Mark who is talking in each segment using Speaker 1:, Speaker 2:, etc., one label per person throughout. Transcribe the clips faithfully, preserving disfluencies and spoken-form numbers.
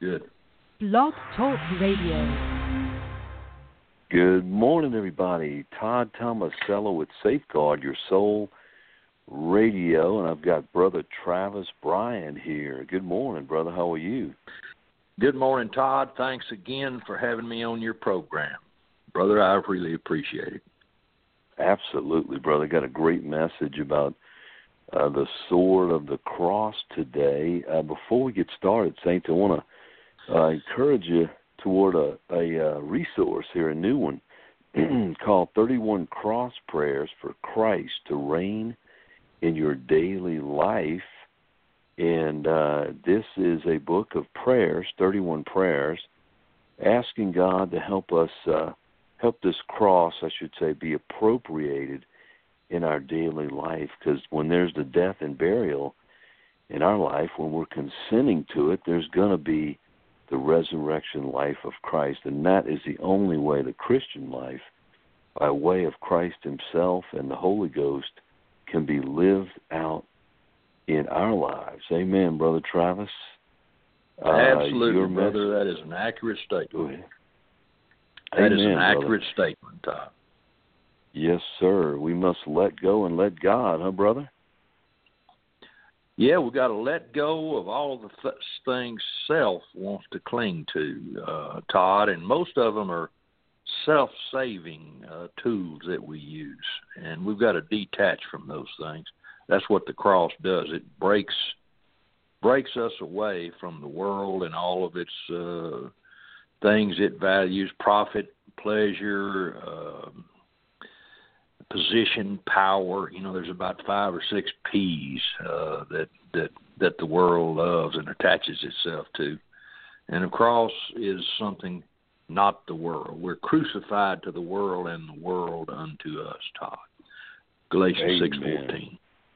Speaker 1: Good.
Speaker 2: Blog Talk Radio.
Speaker 3: Good morning, everybody. Todd Tomasello with Safeguard Your Soul Radio, and I've got Brother Travis Bryan here. Good morning, brother. How are you?
Speaker 1: Good morning, Todd. Thanks again for having me on your program. Brother, I really appreciate it.
Speaker 3: Absolutely, brother. Got a great message about uh, the sword of the cross today. Uh, before we get started, Saints, I want to uh, encourage you toward a, a uh, resource here, a new one, called thirty-one Cross Prayers for Christ to Reign in Your Daily Life. And uh, this is a book of prayers, thirty-one prayers, asking God to help us, uh, help this cross, I should say, be appropriated in our daily life. Because when there's the death and burial in our life, when we're consenting to it, there's going to be the resurrection life of Christ. And that is the only way the Christian life, by way of Christ himself and the Holy Ghost, can be lived out in our lives. Amen, Brother Travis.
Speaker 1: Uh, Absolutely, brother.
Speaker 3: Message...
Speaker 1: That is an accurate statement. That
Speaker 3: Amen,
Speaker 1: is an accurate
Speaker 3: brother.
Speaker 1: statement, Todd.
Speaker 3: Yes, sir. We must let go and let God, huh, brother?
Speaker 1: Yeah, we've got to let go of all the th- things self wants to cling to, uh, Todd, and most of them are self-saving uh, tools that we use, and we've got to detach from those things. That's what the cross does. It breaks breaks us away from the world and all of its uh, things it values: profit, pleasure, uh, position, power. You know, there's about five or six P's uh, that that that the world loves and attaches itself to, and the cross is something not the world. We're crucified to the world, and the world unto us, Todd. Galatians six fourteen.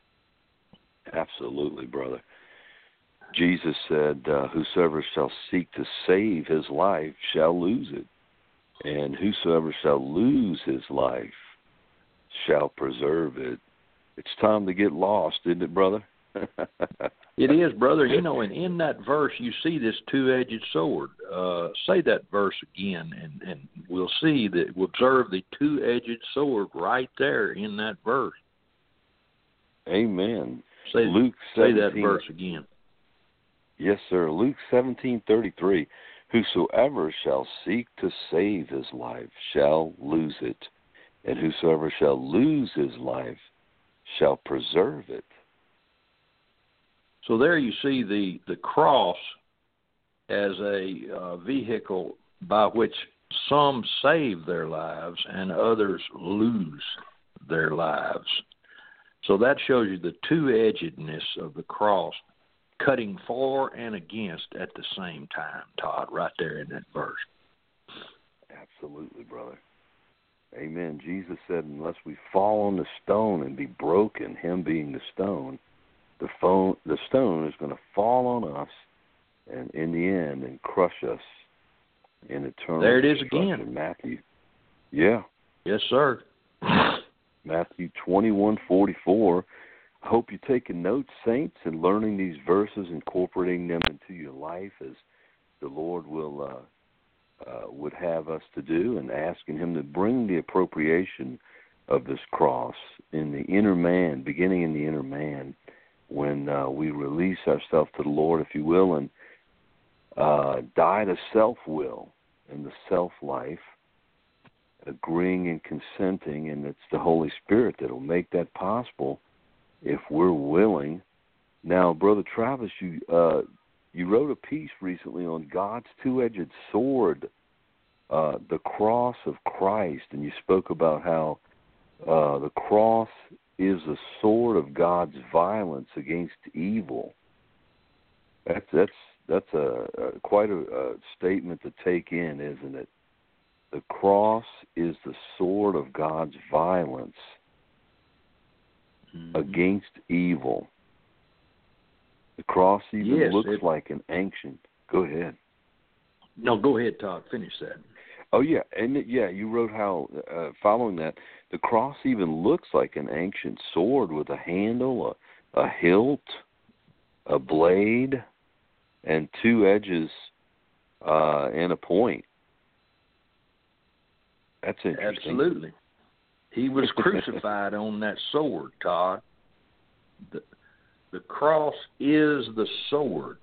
Speaker 3: Absolutely, brother. Jesus said, uh, whosoever shall seek to save his life shall lose it, and whosoever shall lose his life shall preserve it. It's time to get lost, isn't it, brother?
Speaker 1: It is, brother. You know, and in that verse, you see this two-edged sword. Uh, say that verse again, and, and we'll see that we'll observe the two-edged sword right there in that verse.
Speaker 3: Amen.
Speaker 1: Say,
Speaker 3: Luke
Speaker 1: say that verse again.
Speaker 3: Yes, sir. Luke seventeen thirty-three. Whosoever shall seek to save his life shall lose it, and whosoever shall lose his life shall preserve it.
Speaker 1: So there you see the, the cross as a uh, vehicle by which some save their lives and others lose their lives. So that shows you the two-edgedness of the cross, cutting for and against at the same time, Todd, right there in that verse.
Speaker 3: Absolutely, brother. Amen. Jesus said, unless we fall on the stone and be broken, him being the stone, the, phone, the stone is going to fall on us and in the end and crush us in eternal
Speaker 1: There it is
Speaker 3: destruction.
Speaker 1: again.
Speaker 3: Matthew. Yeah.
Speaker 1: Yes, sir.
Speaker 3: Matthew twenty-one forty-four. I hope you're taking notes, saints, and learning these verses, incorporating them into your life as the Lord will uh, uh, would have us to do, and asking him to bring the appropriation of this cross in the inner man, beginning in the inner man, when uh, we release ourselves to the Lord, if you will, and uh, die to self-will and the self-life, agreeing and consenting, and it's the Holy Spirit that will make that possible if we're willing. Now, Brother Travis, you uh, you wrote a piece recently on God's two-edged sword, uh, the cross of Christ, and you spoke about how uh, the cross is the sword of God's violence against evil. That's that's that's a, a quite a, a statement to take in, isn't it? The cross is the sword of God's violence mm-hmm. against evil. The cross even
Speaker 1: yes,
Speaker 3: looks
Speaker 1: it,
Speaker 3: like an ancient. Go ahead.
Speaker 1: No, go ahead, Todd. Finish that.
Speaker 3: Oh, yeah. And, yeah, you wrote how, uh, following that, the cross even looks like an ancient sword with a handle, a, a hilt, a blade, and two edges uh, and a point. That's interesting.
Speaker 1: Absolutely. He was crucified on that sword, Todd. The, the cross is the sword.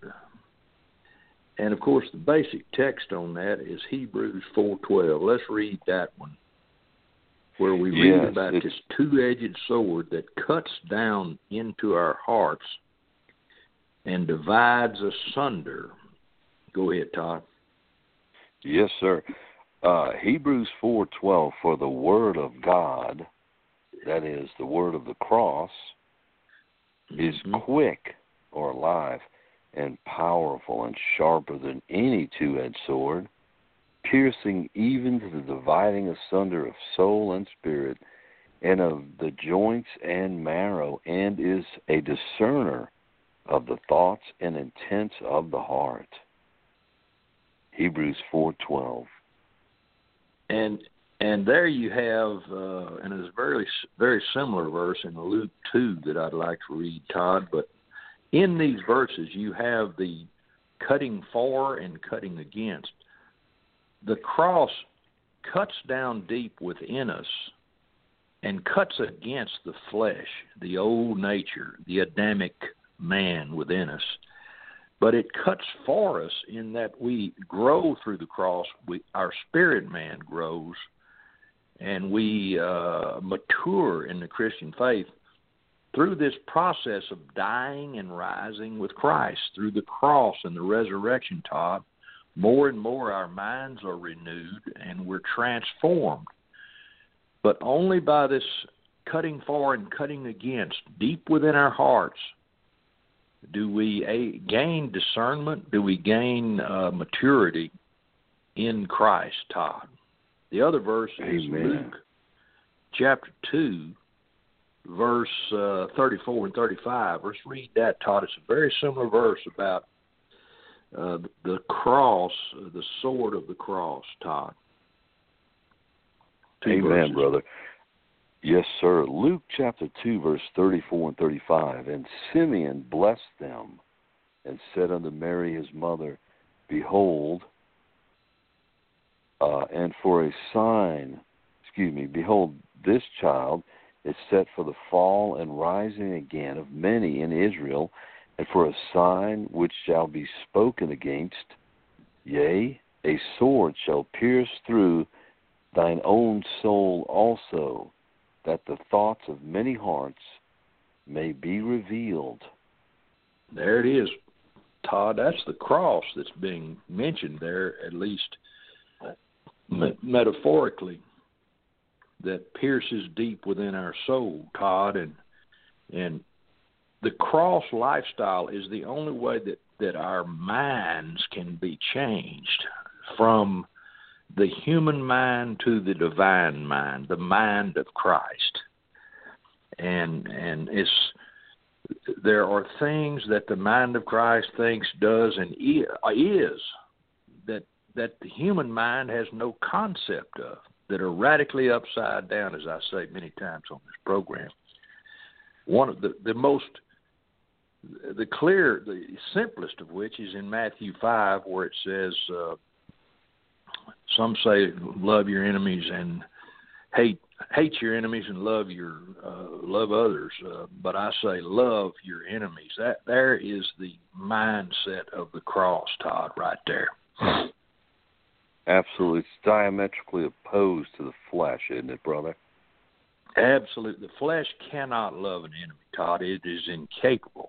Speaker 1: And, of course, the basic text on that is Hebrews four twelve. Let's read that one, where we read
Speaker 3: yes,
Speaker 1: about
Speaker 3: it's...
Speaker 1: this two-edged sword that cuts down into our hearts and divides asunder. Go ahead, Todd.
Speaker 3: Yes, sir. Uh, Hebrews four twelve, for the word of God, that is, the word of the cross, is
Speaker 1: mm-hmm.
Speaker 3: quick or alive and powerful and sharper than any two-edged sword, piercing even to the dividing asunder of soul and spirit, and of the joints and marrow, and is a discerner of the thoughts and intents of the heart. Hebrews four twelve.
Speaker 1: And and there you have, uh, and it's a very very similar verse in Luke two that I'd like to read, Todd. But in these verses, you have the cutting for and cutting against. The cross cuts down deep within us and cuts against the flesh, the old nature, the Adamic man within us. But it cuts for us in that we grow through the cross. We, our spirit man grows, and we uh, mature in the Christian faith through this process of dying and rising with Christ, through the cross and the resurrection, Todd. More and more our minds are renewed, and we're transformed. But only by this cutting for and cutting against, deep within our hearts, do we a, gain discernment? Do we gain uh, maturity in Christ, Todd? The other verse is
Speaker 3: Amen.
Speaker 1: Luke chapter two, verse uh, thirty-four and thirty-five. Let's read that, Todd. It's a very similar verse about uh, the cross, uh, the sword of the cross, Todd. Two
Speaker 3: Amen,
Speaker 1: verses.
Speaker 3: brother. Yes, sir. Luke chapter two, verse thirty-four and thirty-five. And Simeon blessed them and said unto Mary his mother, Behold, uh, and for a sign, excuse me, behold, this child is set for the fall and rising again of many in Israel, and for a sign which shall be spoken against, yea, a sword shall pierce through thine own soul also, that the thoughts of many hearts may be revealed.
Speaker 1: There it is, Todd. That's the cross that's being mentioned there, at least me- metaphorically, that pierces deep within our soul, Todd. And and the cross lifestyle is the only way that, that our minds can be changed from the human mind to the divine mind, the mind of Christ. And and it's there are things that the mind of Christ thinks, does, and is that that the human mind has no concept of, that are radically upside down, as I say many times on this program. One of the, the most, the clear, the simplest of which is in Matthew five, where it says, uh, some say love your enemies and hate hate your enemies and love your uh, love others, uh, but I say love your enemies. That there is the mindset of the cross, Todd, right there.
Speaker 3: Absolutely, it's diametrically opposed to the flesh, isn't it, brother?
Speaker 1: Absolutely, the flesh cannot love an enemy, Todd. It is incapable.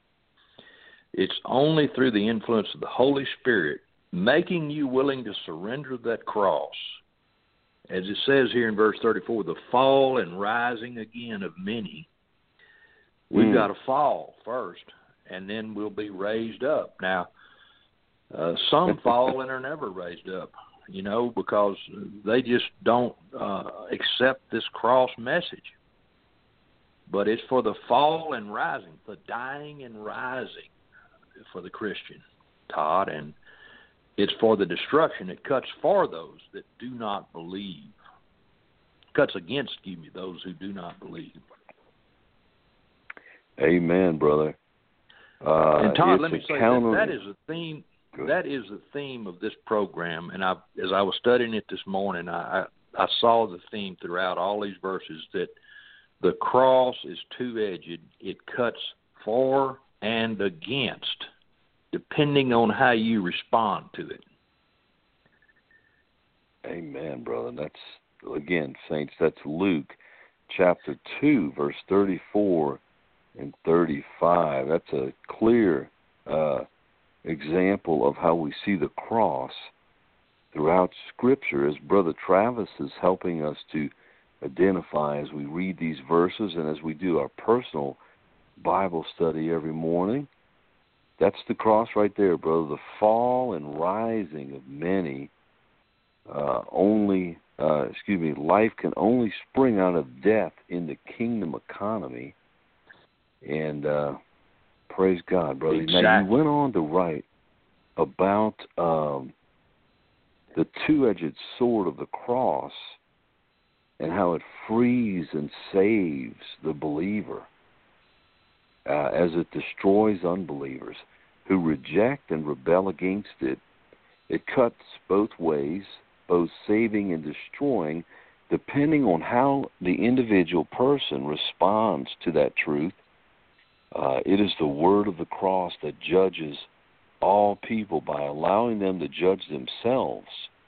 Speaker 1: It's only through the influence of the Holy Spirit making you willing to surrender that cross. As it says here in verse thirty-four, the fall and rising again of many. We've mm. got to fall first, and then we'll be raised up. Now, uh, some fall and are never raised up, you know, because they just don't uh, accept this cross message. But it's for the fall and rising, the dying and rising for the Christian, Todd, and it's for the destruction. It cuts for those that do not believe. It cuts against, excuse me, those who do not believe.
Speaker 3: Amen, brother. Uh,
Speaker 1: and Todd, let me say
Speaker 3: counter...
Speaker 1: that, that is a theme.
Speaker 3: Good.
Speaker 1: that is the theme of this program. And I, as I was studying it this morning, I, I, I saw the theme throughout all these verses that the cross is two-edged. It cuts for and against, depending on how you respond to it.
Speaker 3: Amen, brother. That's, again, saints, that's Luke chapter two, verse thirty-four and thirty-five. That's a clear uh, example of how we see the cross throughout Scripture, as Brother Travis is helping us to identify as we read these verses and as we do our personal Bible study every morning. That's the cross right there, brother. The fall and rising of many uh, only, uh, excuse me, life can only spring out of death in the kingdom economy. And uh, praise God, brother.
Speaker 1: Exactly.
Speaker 3: Now, you went on to write about um, the two-edged sword of the cross and how it frees and saves the believer uh, as it destroys unbelievers who reject and rebel against it. It cuts both ways, both saving and destroying, depending on how the individual person responds to that truth. Uh, it is the word of the cross that judges all people by allowing them to judge themselves.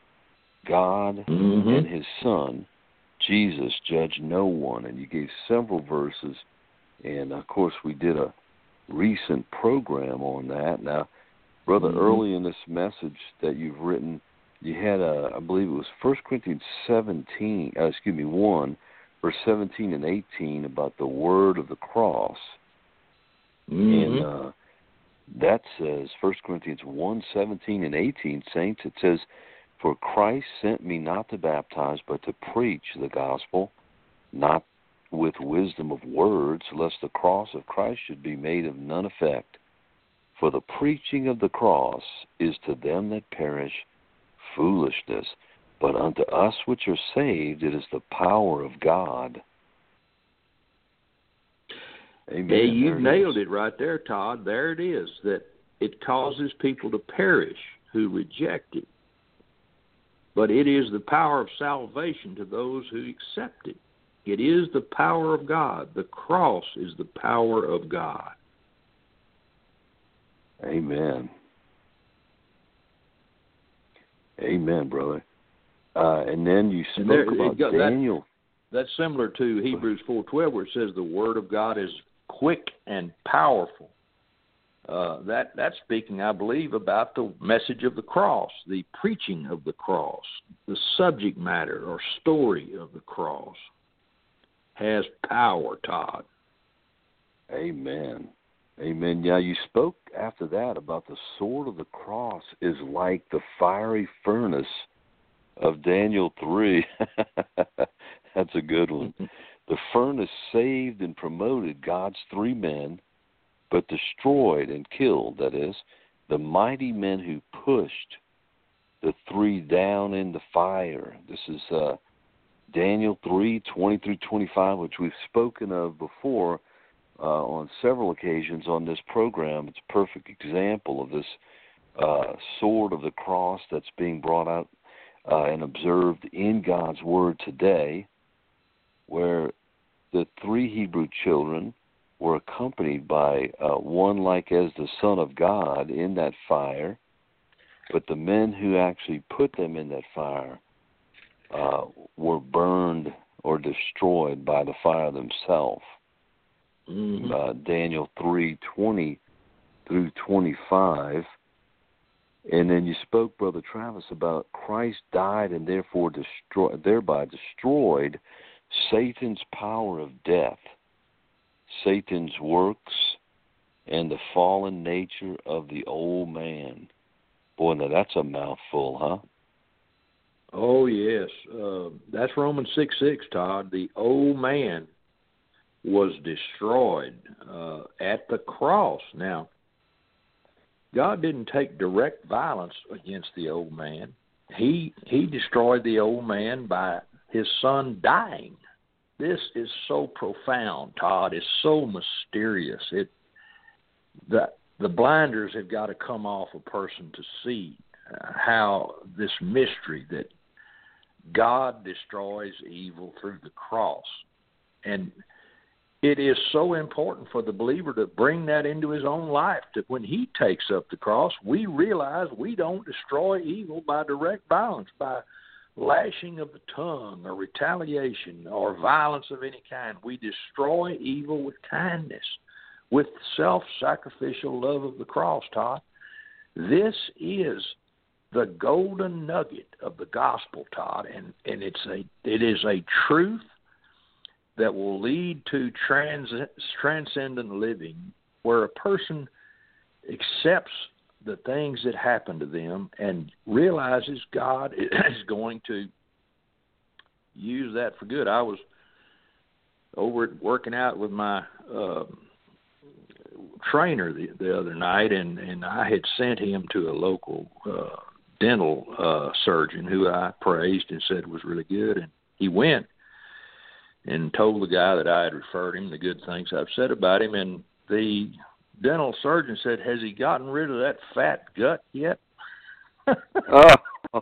Speaker 3: God
Speaker 1: mm-hmm.
Speaker 3: and his Son, Jesus, judge no one. And you gave several verses, and of course we did a recent program on that. Now, brother, mm-hmm. early in this message that you've written, you had a, I believe it was First Corinthians seventeen, uh, excuse me, one, verse seventeen and eighteen about the word of the cross.
Speaker 1: Mm-hmm.
Speaker 3: And uh, that says, First Corinthians one, seventeen and eighteen, saints, it says, "For Christ sent me not to baptize, but to preach the gospel, not with wisdom of words, lest the cross of Christ should be made of none effect. For the preaching of the cross is to them that perish foolishness, but unto us which are saved it is the power of God." Amen.
Speaker 1: Hey, you
Speaker 3: it
Speaker 1: nailed
Speaker 3: is.
Speaker 1: it right there, Todd. There it is, that it causes people to perish who reject it. But it is the power of salvation to those who accept it. It is the power of God. The cross is the power of God.
Speaker 3: Amen. Amen, brother. Uh, and then you spoke
Speaker 1: there,
Speaker 3: about
Speaker 1: got,
Speaker 3: Daniel.
Speaker 1: That, that's similar to Hebrews four twelve, where it says the word of God is quick and powerful. Uh, that that's speaking, I believe, about the message of the cross, the preaching of the cross, the subject matter or story of the cross has power, Todd.
Speaker 3: Amen. Amen. Yeah, you spoke after that about the sword of the cross is like the fiery furnace of Daniel three. That's a good one. The furnace saved and promoted God's three men, but destroyed and killed, that is, the mighty men who pushed the three down in the fire. This is uh, Daniel three, twenty through twenty-five, which we've spoken of before uh, on several occasions on this program. It's a perfect example of this uh, sword of the cross that's being brought out uh, and observed in God's Word today, where the three Hebrew children were accompanied by uh, one like as the Son of God in that fire, but the men who actually put them in that fire uh, were burned or destroyed by the fire themselves. Mm-hmm. Uh, Daniel three, twenty through twenty-five. And then you spoke, Brother Travis, about Christ died and therefore destroy, thereby destroyed Satan's power of death, Satan's works, and the fallen nature of the old man. Boy, now that's a mouthful, huh?
Speaker 1: Oh, yes. Uh, that's Romans six six, Todd. The old man was destroyed uh, at the cross. Now, God didn't take direct violence against the old man. He he destroyed the old man by his son dying. This is so profound, Todd. It's so mysterious. It the the blinders have got to come off a person to see uh, how this mystery that God destroys evil through the cross. And it is so important for the believer to bring that into his own life, that when he takes up the cross, we realize we don't destroy evil by direct violence, by lashing of the tongue or retaliation or violence of any kind. We destroy evil with kindness, with self-sacrificial love of the cross, Todd. This is the golden nugget of the gospel, Todd, and, and it's a it is a truth that will lead to trans, transcendent living, where a person accepts the things that happen to them and realizes God is going to use that for good. I was over working out with my uh, trainer the, the other night, and, and I had sent him to a local uh, dental uh, surgeon who I praised and said was really good, and he went and told the guy that I had referred him the good things I've said about him, and the dental surgeon said, "Has he gotten rid of that fat gut yet?"
Speaker 3: Oh.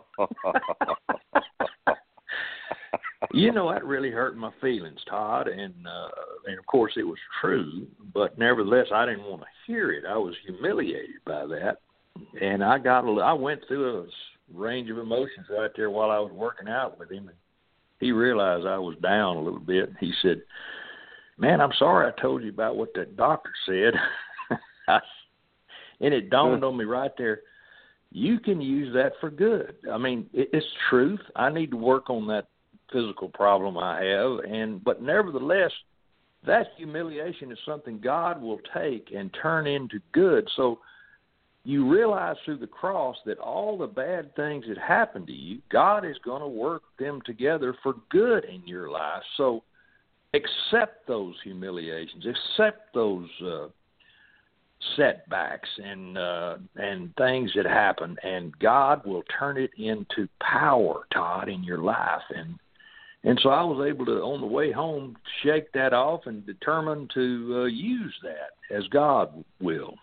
Speaker 1: You know, that really hurt my feelings, Todd, and uh, and of course it was true, but nevertheless I didn't want to hear it. I was humiliated by that, and I got a, I went through a range of emotions right there while I was working out with him, and he realized I was down a little bit. He said, "Man, I'm sorry I told you about what that doctor said." I, and it dawned on me right there, you can use that for good. I mean, it, it's truth. I need to work on that physical problem I have, and but nevertheless, that humiliation is something God will take and turn into good. So you realize through the cross that all the bad things that happen to you, God is going to work them together for good in your life. So accept those humiliations, accept those uh, setbacks and uh, and things that happen, and God will turn it into power, Todd, in your life. And and so I was able to, on the way home, shake that off and determine to uh, use that as God will.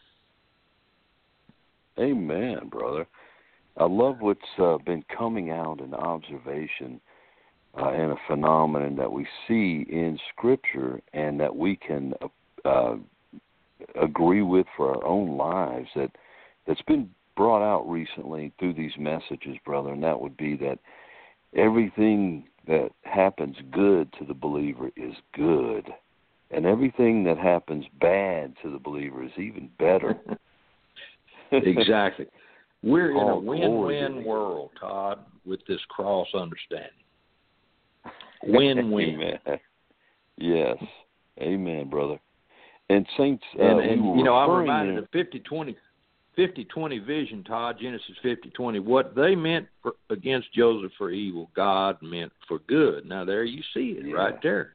Speaker 3: Amen, brother. I love what's uh, been coming out in observation uh, and a phenomenon that we see in Scripture and that we can uh, agree with for our own lives, that, that's been brought out recently through these messages, brother, and that would be that everything that happens good to the believer is good, and everything that happens bad to the believer is even better.
Speaker 1: Exactly. We're in a
Speaker 3: Oh,
Speaker 1: win-win world, Todd, with this cross understanding. Win-win.
Speaker 3: Amen. Yes. Amen, brother. And Saints, uh,
Speaker 1: and,
Speaker 3: we
Speaker 1: and
Speaker 3: were
Speaker 1: you know, I'm
Speaker 3: referring
Speaker 1: reminded
Speaker 3: there-
Speaker 1: of fifty twenty fifty twenty vision, Todd, Genesis fifty twenty. What they meant for, against Joseph for evil, God meant for good. Now, there you see it,
Speaker 3: yeah.
Speaker 1: right there.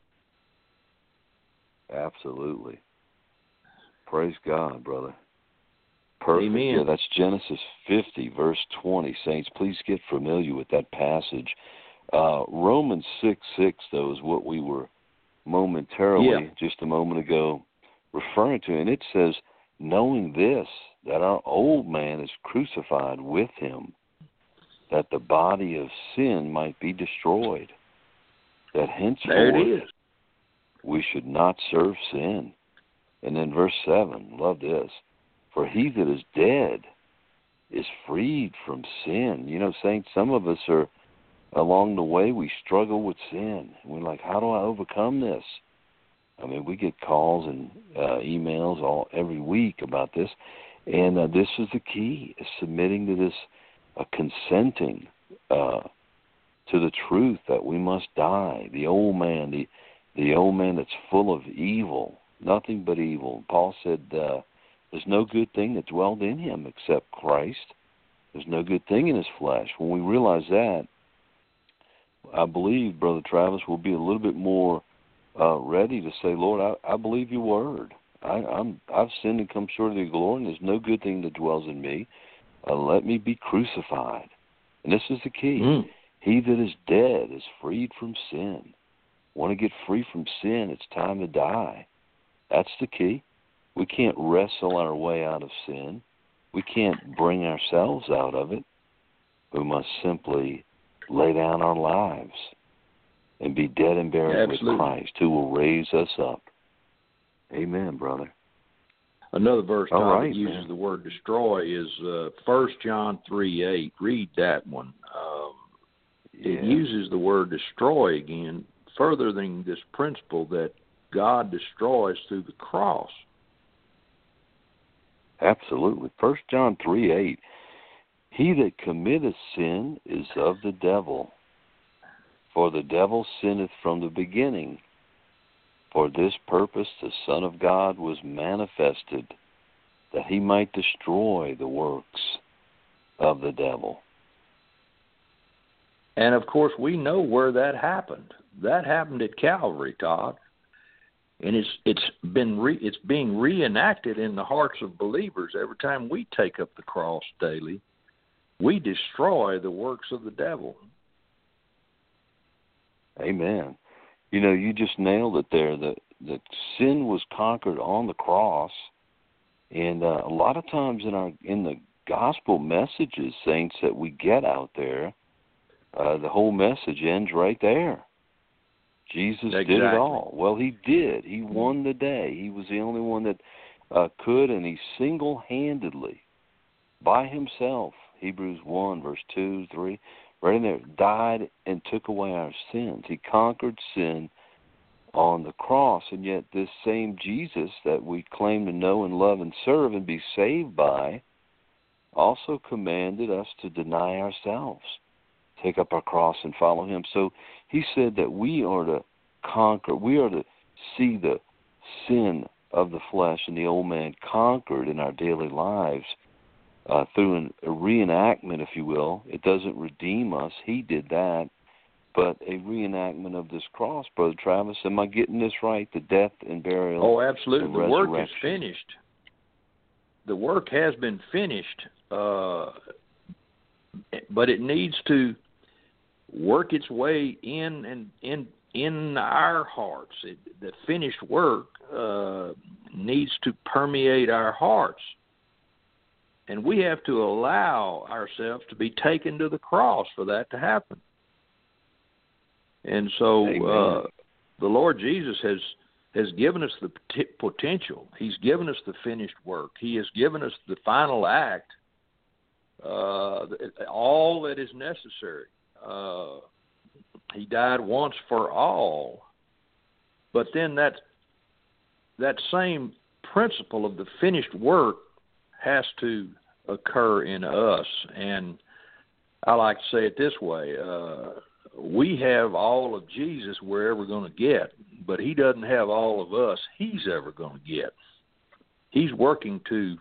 Speaker 3: Absolutely. Praise God, brother. Perfect.
Speaker 1: Amen.
Speaker 3: Yeah, that's Genesis fifty, verse twenty. Saints, please get familiar with that passage. Uh, Romans six six, though, is what we were momentarily,
Speaker 1: Yeah.
Speaker 3: just a moment ago, referring to. And it says, knowing this, that our old man is crucified with him, that the body of sin might be destroyed, that henceforth
Speaker 1: There it is.
Speaker 3: we should not serve sin. And then verse seven, love this, for he that is dead is freed from sin. You know, saints, some of us are, along the way, we struggle with sin. We're like, how do I overcome this? I mean, we get calls and uh, emails all every week about this. And uh, this is the key, is submitting to this, uh, consenting uh, to the truth that we must die. The old man, the, the old man that's full of evil, nothing but evil. Paul said, uh, there's no good thing that dwelled in him except Christ. There's no good thing in his flesh. When we realize that, I believe, Brother Travis, we'll be a little bit more uh, ready to say, Lord, I, I believe your word. I, I'm, I've sinned and come short of your glory, and there's no good thing that dwells in me. Uh, let me be crucified. And this is the key.
Speaker 1: Mm.
Speaker 3: He that is dead is freed from sin. Want to get free from sin, it's time to die. That's the key. We can't wrestle our way out of sin. We can't bring ourselves out of it. We must simply lay down our lives and be dead and buried
Speaker 1: Absolutely.
Speaker 3: with Christ, who will raise us up. Amen, brother.
Speaker 1: Another verse
Speaker 3: All
Speaker 1: Todd,
Speaker 3: right,
Speaker 1: that uses
Speaker 3: man.
Speaker 1: the word destroy is uh, First John three eight. Read that one. Um,
Speaker 3: Yeah.
Speaker 1: It uses the word destroy again, furthering this principle that God destroys through the cross.
Speaker 3: Absolutely. First John three eight. He that committeth sin is of the devil, for the devil sinneth from the beginning. For this purpose the Son of God was manifested, that he might destroy the works of the devil.
Speaker 1: And, of course, we know where that happened. That happened at Calvary, Todd. And it's it's been re, it's being reenacted in the hearts of believers every time we take up the cross daily. We destroy the works of the devil.
Speaker 3: Amen. You know, you just nailed it there. That that sin was conquered on the cross, and uh, a lot of times in our in the gospel messages, saints, that we get out there, uh, the whole message ends right there. Jesus
Speaker 1: Exactly.
Speaker 3: did it all. Well, he did. He won the day. He was the only one that uh, could, and he single-handedly, by himself, Hebrews one, verse two, three, right in there, died and took away our sins. He conquered sin on the cross, and yet this same Jesus that we claim to know and love and serve and be saved by also commanded us to deny ourselves, take up our cross and follow him. So he said that we are to conquer, we are to see the sin of the flesh and the old man conquered in our daily lives uh, through an, a reenactment, if you will. It doesn't redeem us. He did that. But a reenactment of this cross, Brother Travis. Am I getting this right? The death and burial.
Speaker 1: Oh, absolutely.
Speaker 3: The,
Speaker 1: the work is
Speaker 3: resurrection.
Speaker 1: finished. The work has been finished, uh, but it needs to work its way in and in in our hearts. It, the finished work uh, needs to permeate our hearts, and we have to allow ourselves to be taken to the cross for that to happen. And so uh, the Lord Jesus has has given us the pot- potential. He's given us the finished work. He has given us the final act, uh, all that is necessary. Uh, he died once for all. But then that that same principle of the finished work has to occur in us. And I like to say it this way. Uh, we have all of Jesus we're ever going to get, but he doesn't have all of us he's ever going to get. He's working to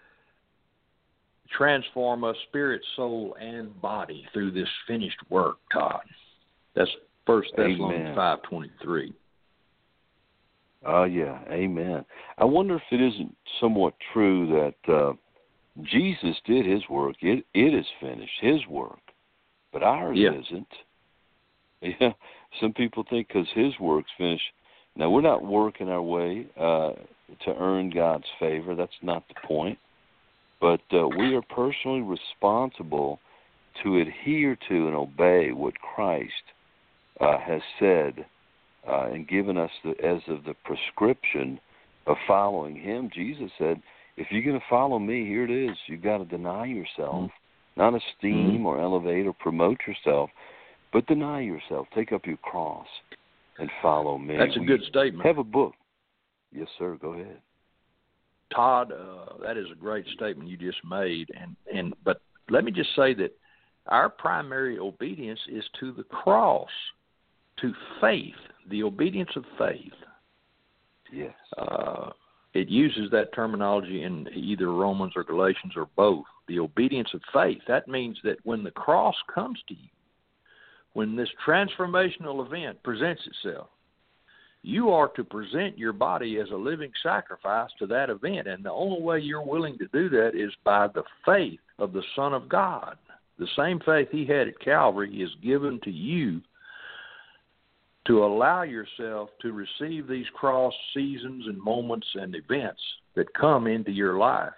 Speaker 1: transform us spirit, soul, and body through this finished work, Todd. That's First Thessalonians five twenty-three.
Speaker 3: Oh, yeah, amen. I wonder if it isn't somewhat true that uh, Jesus did his work. It It is finished, his work, but ours
Speaker 1: yeah.
Speaker 3: isn't. Yeah, some people think because his work's finished. Now, we're not working our way uh, to earn God's favor. That's not the point. But uh, we are personally responsible to adhere to and obey what Christ uh, has said uh, and given us the, as of the prescription of following him. Jesus said, if you're going to follow me, here it is. You've got to deny yourself, mm-hmm. not esteem mm-hmm. or elevate or promote yourself, but deny yourself. Take up your cross and follow me.
Speaker 1: That's a
Speaker 3: we
Speaker 1: good statement.
Speaker 3: Have a book. Yes, sir. Go ahead.
Speaker 1: Todd, uh, that is a great statement you just made. And, and but let me just say that our primary obedience is to the cross, to faith, the obedience of faith.
Speaker 3: Yes.
Speaker 1: Uh, it uses that terminology in either Romans or Galatians or both. The obedience of faith. That means that when the cross comes to you, when this transformational event presents itself, you are to present your body as a living sacrifice to that event. And the only way you're willing to do that is by the faith of the Son of God. The same faith he had at Calvary is given to you to allow yourself to receive these cross seasons and moments and events that come into your life.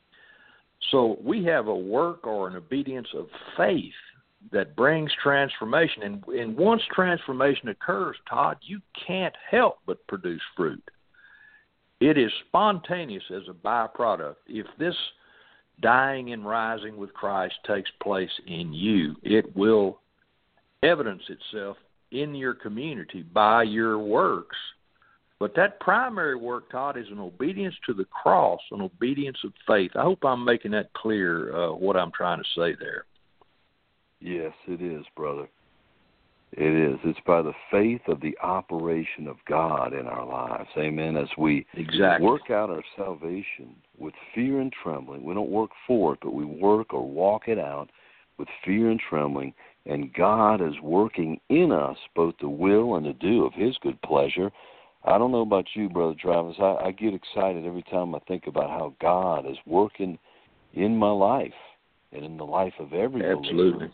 Speaker 1: So we have a work or an obedience of faith that brings transformation. And, and once transformation occurs, Todd, you can't help but produce fruit. It is spontaneous as a byproduct. If this dying and rising with Christ takes place in you, it will evidence itself in your community by your works. But that primary work, Todd, is an obedience to the cross, an obedience of faith. I hope I'm making that clear, uh, what I'm trying to say there.
Speaker 3: Yes, it is, brother. It is. It's by the faith of the operation of God in our lives. Amen. As we
Speaker 1: exactly.
Speaker 3: work out our salvation with fear and trembling. We don't work for it, but we work or walk it out with fear and trembling. And God is working in us both the will and the do of His good pleasure. I don't know about you, Brother Travis. I, I get excited every time I think about how God is working in my life and in the life of every
Speaker 1: Absolutely.
Speaker 3: believer.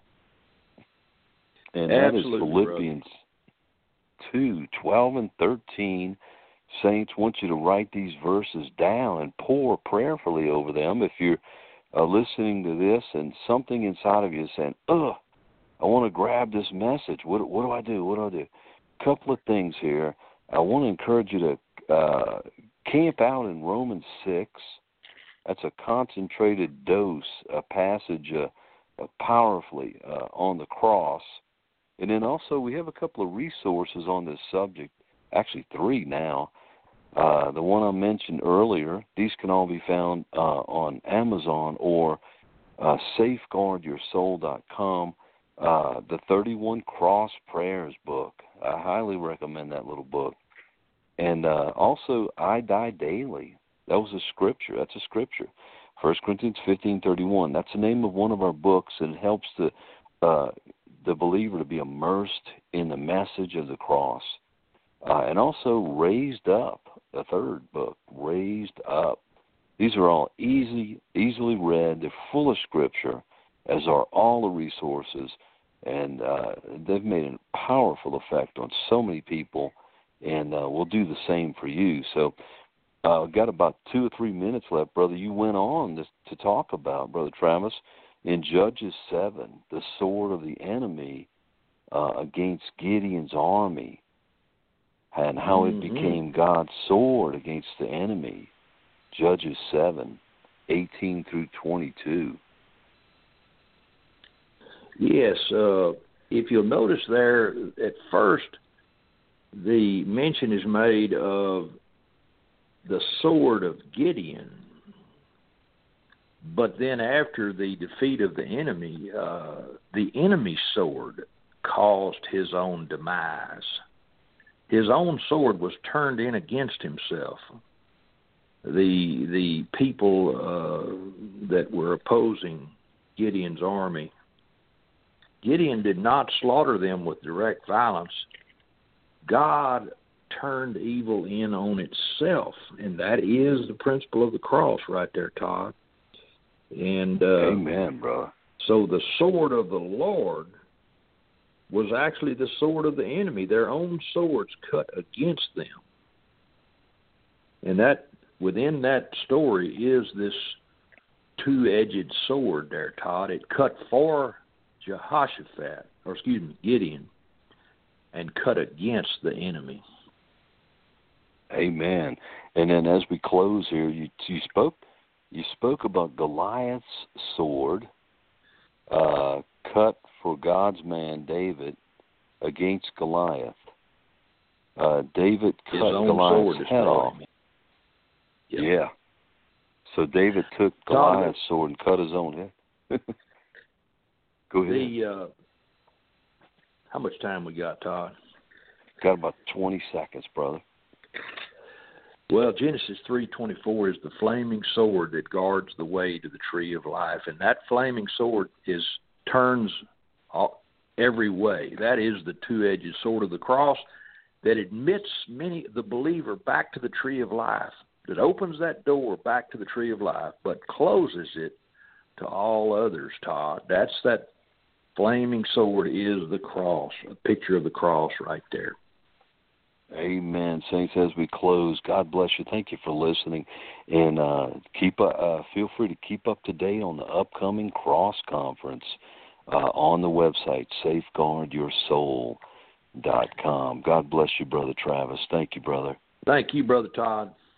Speaker 3: And
Speaker 1: Absolutely,
Speaker 3: that is Philippians brother. two, twelve and thirteen. Saints, want you to write these verses down and pore prayerfully over them. If you're uh, listening to this and something inside of you is saying, ugh, I want to grab this message. What, what do I do? What do I do? A couple of things here. I want to encourage you to uh, camp out in Romans six. That's a concentrated dose, a passage uh, uh, powerfully uh, on the cross. And then also we have a couple of resources on this subject, actually three now. Uh, the one I mentioned earlier, these can all be found uh, on Amazon or uh, safeguard your soul dot com. Uh, the thirty-one Cross Prayers book. I highly recommend that little book. And uh, also, I Die Daily. That was a scripture. That's a scripture. First Corinthians fifteen thirty-one. That's the name of one of our books, and it helps the, uh, the believer to be immersed in the message of the cross. Uh, and also, Raised Up, the third book, Raised Up. These are all easy, easily read. They're full of scripture, as are all the resources. And uh, they've made a powerful effect on so many people, and uh, we'll do the same for you. So uh, got about two or three minutes left, brother. You went on to, to talk about, Brother Travis, in Judges seven, the sword of the enemy uh, against Gideon's army, and how mm-hmm. it became God's sword against the enemy. Judges seven, eighteen through twenty-two.
Speaker 1: Yes, uh, if you'll notice there, at first the mention is made of the sword of Gideon, but then after the defeat of the enemy, uh, the enemy's sword caused his own demise. His own sword was turned in against himself. The the people uh, that were opposing Gideon's army, Gideon did not slaughter them with direct violence. God turned evil in on itself, and that is the principle of the cross right there, Todd. And uh,
Speaker 3: Amen, brother.
Speaker 1: So the sword of the Lord was actually the sword of the enemy. Their own swords cut against them. And that within that story is this two-edged sword there, Todd. It cut for Jehoshaphat, or excuse me, Gideon, and cut against the enemy.
Speaker 3: Amen. And then as we close here, you you spoke you spoke about Goliath's sword, uh, cut for God's man David against Goliath. Uh, David cut Goliath's head off. Yep. Yeah. So David took Goliath's sword and cut his own head. Go ahead.
Speaker 1: The, uh, how much time we got, Todd?
Speaker 3: Got about twenty seconds, brother.
Speaker 1: Well, Genesis three twenty-four is the flaming sword that guards the way to the tree of life, and that flaming sword is turns all, every way. That is the two-edged sword of the cross that admits many the believer back to the tree of life, that opens that door back to the tree of life, but closes it to all others, Todd. That's that flaming sword is the cross, a picture of the cross right there.
Speaker 3: Amen. Saints, as we close, God bless you. Thank you for listening. And uh, keep uh, uh, feel free to keep up to date on the upcoming Cross Conference uh, on the website, safeguard your soul dot com. God bless you, Brother Travis. Thank you, brother.
Speaker 1: Thank you, Brother Todd.